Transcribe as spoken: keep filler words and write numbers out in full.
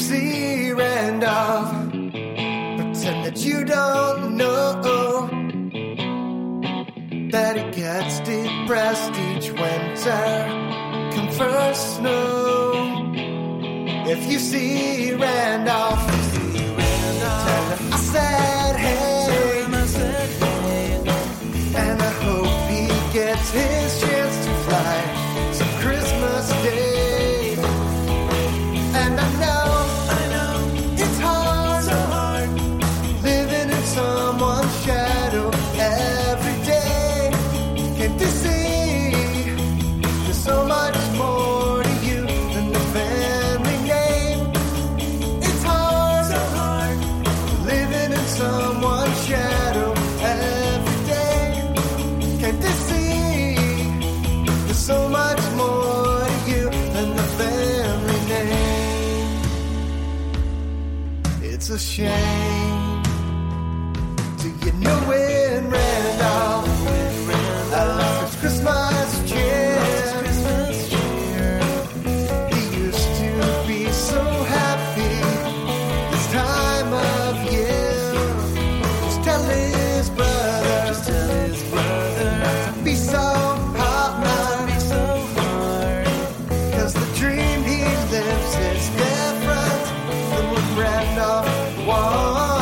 see Randolph, pretend that you don't know that he gets depressed each winter come first snow. If you see Randolph, tell him I said hey, and I hope he gets his chance to fly some Christmas Day. And I know, I know it's hard, so hard living in someone's shadow every day. Can't you see there's so much more to you than the family name? It's hard, so hard living in someone's shadow every day. Can't you see there's so much more to you than the family name? It's a shame. Do you know when Randolph I love his Christmas cheer? He used to be so happy this time of year. Just tell his brother, just tell his brother not to be so hard, not to be so hard. 'Cause the dream he lives is different than what Randolph wants.